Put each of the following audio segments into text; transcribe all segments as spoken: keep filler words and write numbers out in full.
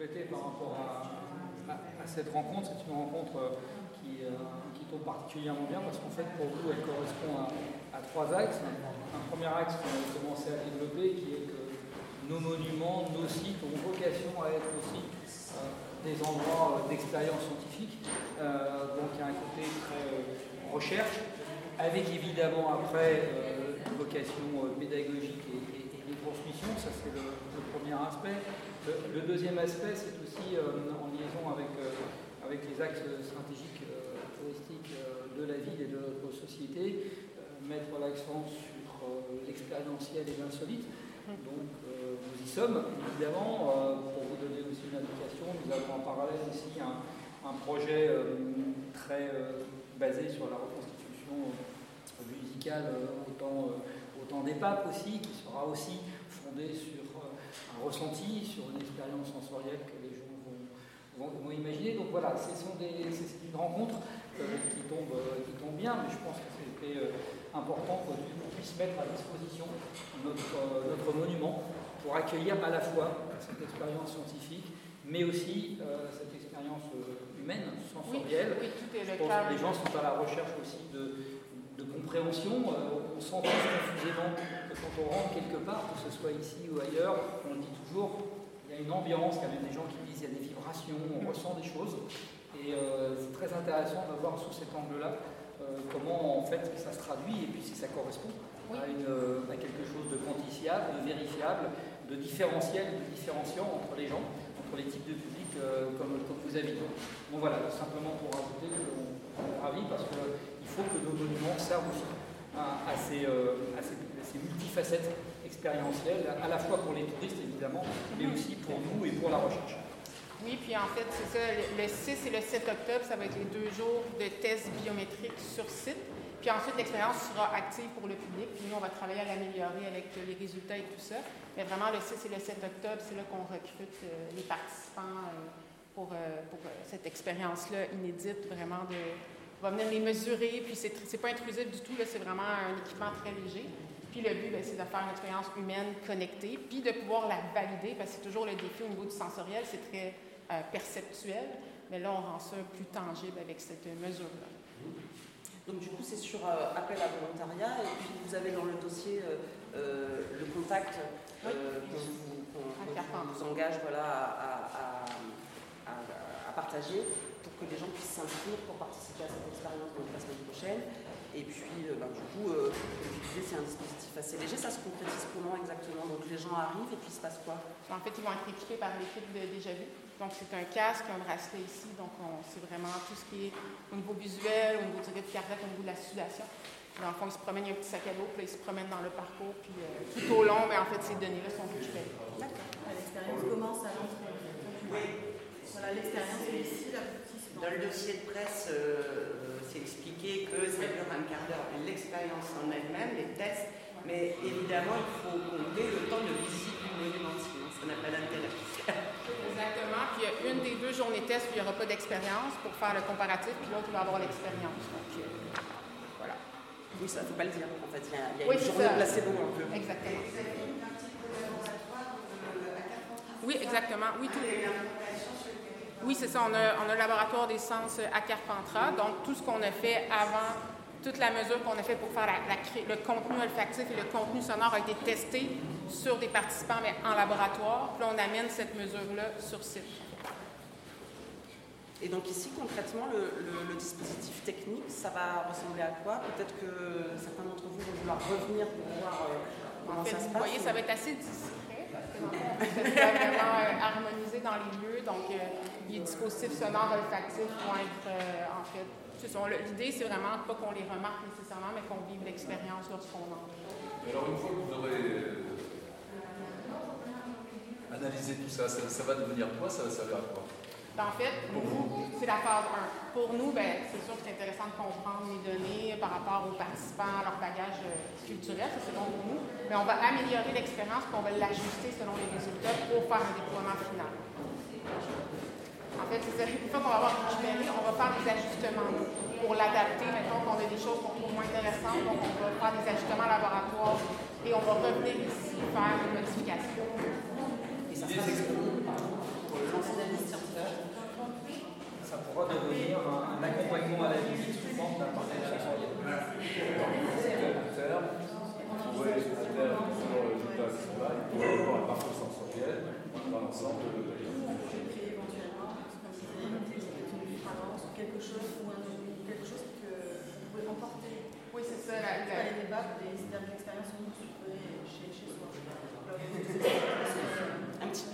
compléter par rapport à, à, à cette rencontre. C'est une rencontre qui, euh, qui tombe particulièrement bien parce qu'en fait, pour vous, elle correspond à, à trois axes. Un premier axe qu'on a commencé à développer qui est que nos monuments, nos sites ont vocation à être aussi euh, des endroits d'expérience scientifique. Euh, donc il y a un côté très euh, recherche, avec évidemment après euh, une vocation euh, pédagogique et, et, et de transmission. Ça c'est le, le premier aspect. Le, le deuxième aspect, c'est aussi euh, en liaison avec, euh, avec les axes stratégiques euh, touristiques euh, de la ville et de notre société, euh, mettre l'accent sur euh, l'expérientiel et l'insolite. Donc euh, nous y sommes, évidemment. Euh, pour vous donner aussi une indication, nous avons en parallèle aussi un, un projet euh, très euh, basé sur la reconstitution euh, musicale euh, autant, euh, autant des papes aussi, qui sera aussi fondé sur euh, un ressenti, sur une expérience sensorielle que les gens vont, vont, vont imaginer. Donc voilà, ce sont des, c'est une rencontre euh, qui, tombe, euh, qui tombe bien, mais je pense que c'était euh, important qu'on puisse mettre à disposition notre, euh, notre monument pour accueillir à la fois cette expérience scientifique, mais aussi euh, cette expérience euh, humaine, sensorielle. Oui, oui, tout est je le pense cas. que les gens sont à la recherche aussi de, de compréhension. Euh, on sent tous confusément que quand on rentre quelque part, que ce soit ici ou ailleurs, on le dit toujours, il y a une ambiance, il y a même des gens qui disent qu'il y a des vibrations, on mmh. ressent des choses. Et euh, c'est très intéressant de voir sous cet angle-là euh, comment en fait ça se traduit et puis si ça correspond oui. à, une, à quelque chose de quantifiable, de vérifiable, de différentiel, de différenciant entre les gens, entre les types de publics euh, comme, comme vous avez dit. Bon voilà, simplement pour rajouter, on, on est ravis parce qu'il faut que nos monuments servent aussi à, à, ces, euh, à, ces, à ces multifacettes expérientielles, à la fois pour les touristes évidemment, mais aussi pour nous et pour la recherche. Oui, puis en fait, c'est ça, le six et le sept octobre, ça va être les deux jours de tests biométriques sur site. Puis ensuite, l'expérience sera active pour le public. Puis nous, on va travailler à l'améliorer avec les résultats et tout ça. Mais vraiment, le six et le sept octobre, c'est là qu'on recrute euh, les participants euh, pour, euh, pour euh, cette expérience-là inédite, vraiment de... On va venir les mesurer, puis c'est, c'est pas intrusif du tout, là, c'est vraiment un équipement très léger. Puis le but, bien, c'est de faire une expérience humaine connectée, puis de pouvoir la valider, parce que c'est toujours le défi au niveau du sensoriel, c'est très euh, perceptuel, mais là, on rend ça plus tangible avec cette mesure-là. Donc du coup, c'est sur euh, appel à volontariat, et puis vous avez dans le dossier euh, euh, le contact euh, oui. qu'on, vous, qu'on, qu'on vous engage voilà, à, à, à, à partager pour que les gens puissent s'inscrire pour participer à cette expérience donc, la semaine prochaine. Et puis, euh, ben, du coup, euh, comme je disais, c'est un dispositif assez léger. Ça se concrétise comment exactement? Donc les gens arrivent et puis il se passe quoi? En fait, ils vont être équipés par l'équipe de Déjà Vu. Donc c'est un casque, un bracelet ici. Donc on, c'est vraiment tout ce qui est au niveau visuel, au niveau du rythme cardiaque, au niveau de la sudation. Dans le fond, ils se promènent, il y a un petit sac à dos, puis là, ils se promènent dans le parcours. Puis euh, tout au long, mais en fait, ces données-là sont récupérées. D'accord. L'expérience commence à l'entrée. Oui. Voilà, l'expérience est ici, l'aboutissement. Dans le dossier de presse, euh, c'est expliqué que ça dure un quart d'heure. L'expérience en elle-même, les tests, mais évidemment, il faut compter le temps de visite du monument, sinon ça n'a pas d'intérêt. Exactement. Puis il y a une des deux journées tests où il n'y aura pas d'expérience pour faire le comparatif, puis l'autre, il va avoir l'expérience. Donc, euh, voilà. Oui, ça ne faut pas le dire, en fait. Il y a, il y a oui, une journée ça. placebo un peu. Exactement. Oui, exactement. Oui, tout. Oui, c'est ça. On a, on a le laboratoire des sens à Carpentras. Donc, tout ce qu'on a fait avant, toute la mesure qu'on a fait pour faire la, la, le contenu olfactif et le contenu sonore a été testé sur des participants, mais en laboratoire. Puis là, on amène cette mesure-là sur site. Et donc ici, concrètement, le, le, le dispositif technique, ça va ressembler à quoi? Peut-être que certains d'entre vous vont vouloir revenir pour voir euh, comment en fait, ça se vous passe. Vous voyez, ça va être assez discret, parce que dans le fond, ça va vraiment euh, harmoniser dans les lieux. Donc, euh, les dispositifs sonores olfactifs vont être, euh, en fait, sont, l'idée, c'est vraiment pas qu'on les remarque nécessairement, mais qu'on vive l'expérience lorsqu'on entre. Alors, une fois que vous aurez analysé tout ça, ça, ça va devenir quoi? Ça va servir à quoi? Ben, en fait, pour nous, c'est la phase un. Pour nous, ben, c'est sûr que c'est intéressant de comprendre les données par rapport aux participants, leur bagage culturel, ça c'est bon pour nous. Mais on va améliorer l'expérience et on va l'ajuster selon les résultats pour faire un déploiement final. En fait, c'est ça. Une fois qu'on va avoir récupéré, on va faire des ajustements pour l'adapter. Mettons qu'on a des choses qu'on trouve moins intéressantes, donc on va faire des ajustements laboratoires et on va revenir ici faire une modification. Et ça sera disponible pour le lancer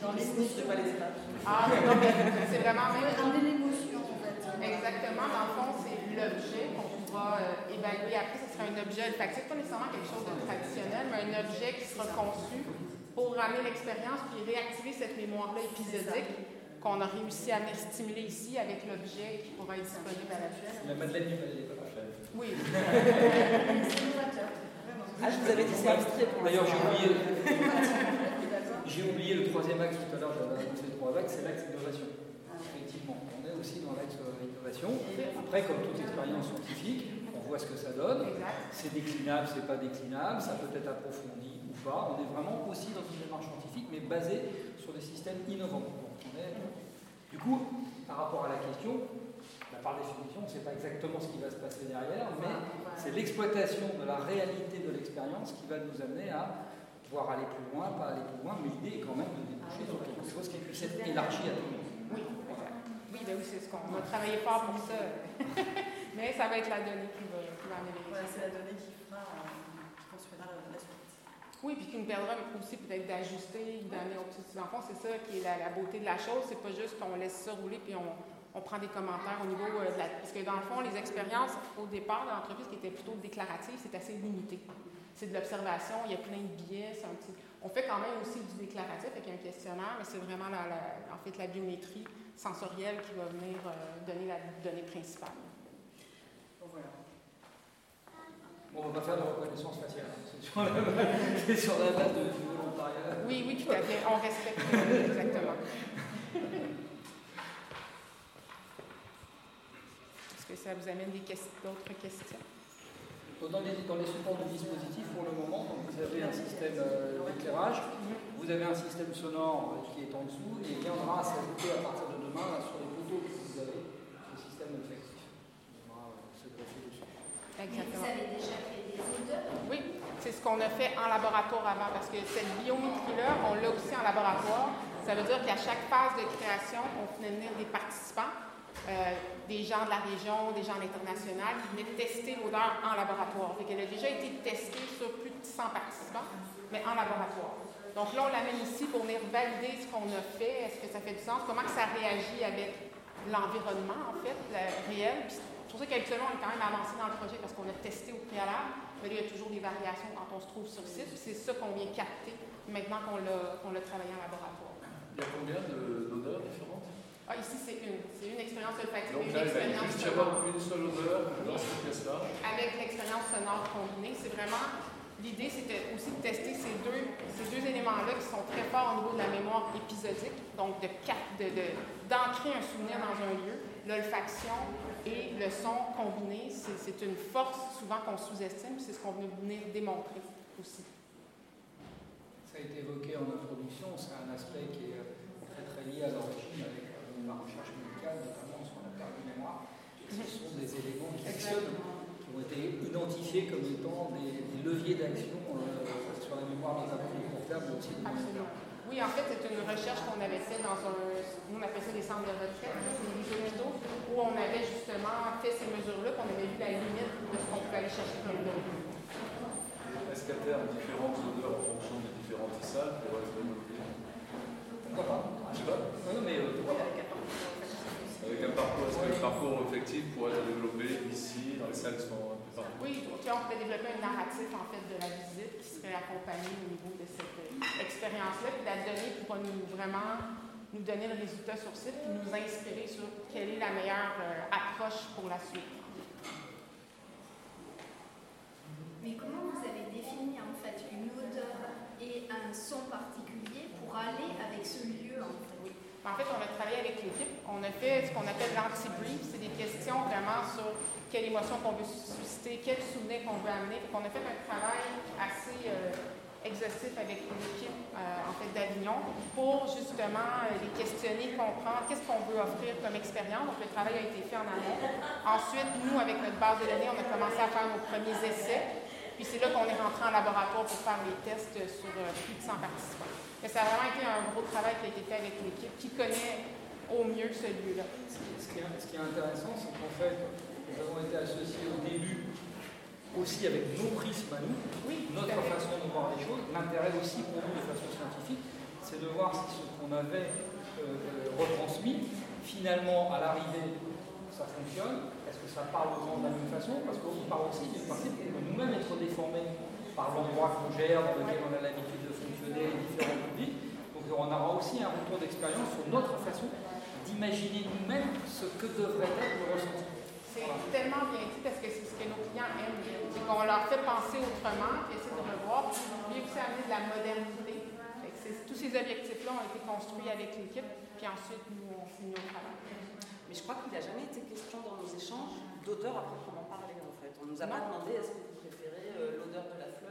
dans qui ne suivent pas les étapes. Ah, non, mais c'est vraiment même. Ramener l'émotion, en fait. Exactement. Dans le fond, c'est l'objet qu'on pourra euh, évaluer. Après, ce sera un objet olfactif, pas nécessairement quelque chose de traditionnel, mais un objet qui sera conçu pour ramener l'expérience puis réactiver cette mémoire-là épisodique qu'on a réussi à venir stimuler ici avec l'objet qui pourra être disponible à la suite. La Madeleine du Palais, pas la chaîne. Oui. C'est novateur. Ah, je vous avais dit c'est abstrait pour D'ailleurs, j'ai l'instant. oublié, j'ai oublié le troisième axe tout à l'heure, j'avais annoncé les trois axes, c'est l'axe innovation. Effectivement, on est aussi dans l'axe euh, innovation. Après, comme toute expérience scientifique, on voit ce que ça donne. Exact. C'est déclinable, c'est pas déclinable, ça peut être approfondi ou pas. On est vraiment aussi dans une démarche scientifique, mais basée sur des systèmes innovants. Donc, on est, du coup, par rapport à la question, bah, par définition, on ne sait pas exactement ce qui va se passer derrière, mais c'est l'exploitation de la réalité de l'expérience qui va nous amener à pouvoir aller plus loin, pas aller plus loin, mais l'idée est quand même de déboucher sur quelque chose qui puisse être élargi à tout le monde. Oui, exact. Oui, ben oui, c'est ce qu'on a travaillé fort pour ça. Mais ça va être la donnée qui va, qui va amener les Voilà, c'est résultats. la donnée qui fera, euh, qui construira la, la suite. Oui, puis qui nous permettra aussi peut-être d'ajuster, d'amener aux petits enfants. C'est ça qui est la, la beauté de la chose. C'est pas juste qu'on laisse ça rouler puis on, on prend des commentaires au niveau euh, de la... Parce que dans le fond, les expériences au départ de l'entreprise qui étaient plutôt déclaratives, c'est assez limité. C'est de l'observation, il y a plein de biais. C'est un petit... On fait quand même aussi du déclaratif avec un questionnaire, mais c'est vraiment la, la, en fait la biométrie sensorielle qui va venir euh, donner la donnée principale. Donc voilà. Bon, on ne va pas faire de reconnaissance faciale. C'est sur la base, c'est sur la base de, du volontariat. Oui, oui, tout à fait. On respecte euh, exactement. Est-ce que ça vous amène des questions, d'autres questions? Dans les, dans les supports du dispositif, pour le moment, donc vous avez un système euh, d'éclairage, vous avez un système sonore euh, qui est en dessous, et il viendra s'ajouter à partir de demain là, sur les poteaux que vous avez, le système olfactif. Il viendra euh, se greffer dessus. Exactement. Vous avez déjà fait des odeurs? Oui, c'est ce qu'on a fait en laboratoire avant, parce que cette biométrie-là, on l'a aussi en laboratoire. Ça veut dire qu'à chaque phase de création, on venait venir des participants, euh, des gens de la région, des gens de l'international, qui venaient tester l'odeur en laboratoire. Fait qu'elle a déjà été testée sur plus de cent participants, mais en laboratoire. Donc là, on l'amène ici pour venir valider ce qu'on a fait, est-ce que ça fait du sens, comment que ça réagit avec l'environnement, en fait, le réel. Puis c'est pour ça qu'habituellement, on est quand même avancé dans le projet parce qu'on a testé au préalable, mais là, il y a toujours des variations quand on se trouve sur site. C'est ça qu'on vient capter maintenant qu'on l'a, qu'on l'a travaillé en laboratoire. Il y a combien de- d'odeurs différentes? Ah, ici, c'est une. C'est une expérience olfactive Donc et une là, il va expérience juste y avoir sonore. une seule odeur dans cette pièce-là. Avec l'expérience sonore combinée, c'est vraiment... L'idée, c'était aussi de tester ces deux, ces deux éléments-là qui sont très forts au niveau de la mémoire épisodique, donc de, cap- de, de, d'ancrer un souvenir dans un lieu. L'olfaction et le son combiné, c'est, c'est une force souvent qu'on sous-estime, c'est ce qu'on veut venir démontrer aussi. Ça a été évoqué en introduction, c'est un aspect qui est très très lié à l'origine avec euh, la recherche médicale, notamment sur la perte de mémoire. Ce sont des éléments qui actionnent, qui ont été identifiés comme étant des, des leviers d'action euh, sur la mémoire notamment du court terme, mais aussi du moyen Absolument. terme. Oui, en fait, c'est une recherche qu'on avait fait dans un... Nous, on appelle ça des centres de retraite, des hôpitaux, où on avait justement fait ces mesures-là, qu'on avait vu la limite de ce qu'on pouvait aller chercher comme données. Est-ce qu'à terme, différentes odeurs en fonction des différentes salles pourraient être développées? Pourquoi pas? Je sais pas. Non, non, mais euh, pourquoi pas? Avec un parcours, est-ce que le parcours effectif pourrait être développé ici, dans les salles qui sont un peu partout? Oui, puis on pourrait développer un narratif, en fait, de la visite qui serait accompagné au niveau de cette euh, expérience-là, puis la donnée pourra nous vraiment nous donner le résultat sur site, puis nous inspirer sur quelle est la meilleure euh, approche pour la suite. Mais comment vous avez défini en fait une odeur et un son particulier pour aller avec ce lieu en fait? Oui. En fait, on a travaillé avec l'équipe. On a fait ce qu'on appelle l'anti-brief. C'est des questions vraiment sur quelle émotion qu'on veut susciter, quel souvenir qu'on veut amener. Donc, on a fait un travail assez euh, exhaustif avec l'équipe euh, en fait, d'Avignon pour justement euh, les questionner, comprendre qu'est-ce qu'on veut offrir comme expérience. Donc, le travail a été fait en amont. Ensuite, nous, avec notre base de données, on a commencé à faire nos premiers essais. Puis c'est là qu'on est rentré en laboratoire pour faire les tests sur euh, plus de cent participants. Mais ça a vraiment été un gros travail qui a été fait avec l'équipe qui connaît au mieux ce lieu-là. Ce qui, ce qui est, ce qui est intéressant, c'est qu'en fait, nous avons été associés au début aussi avec nos prismes à nous, Oui, tout notre à fait. façon de voir les choses, l'intérêt aussi pour nous de façon scientifique, c'est de voir si ce qu'on avait euh, retransmis, finalement, à l'arrivée, ça fonctionne. Est-ce que ça parle aux gens de la même façon? Parce qu'on part aussi du principe qu'on peut nous-mêmes être déformés par l'endroit qu'on gère, dans lequel on a l'habitude de fonctionner, les différents publics. Donc on aura aussi un retour d'expérience sur notre façon d'imaginer nous-mêmes ce que devrait être le ressenti. C'est tellement bien dit parce que c'est ce que nos clients aiment. C'est qu'on leur fait penser autrement, puis essayer de revoir, puis aussi amener de la modernité. Fait que tous ces objectifs-là ont été construits avec l'équipe, puis ensuite nous on finit au travail. Mais je crois qu'il n'a jamais été question dans nos échanges d'odeur à proprement parler en fait. On ne nous a pas demandé est-ce que vous préférez euh, l'odeur de la fleur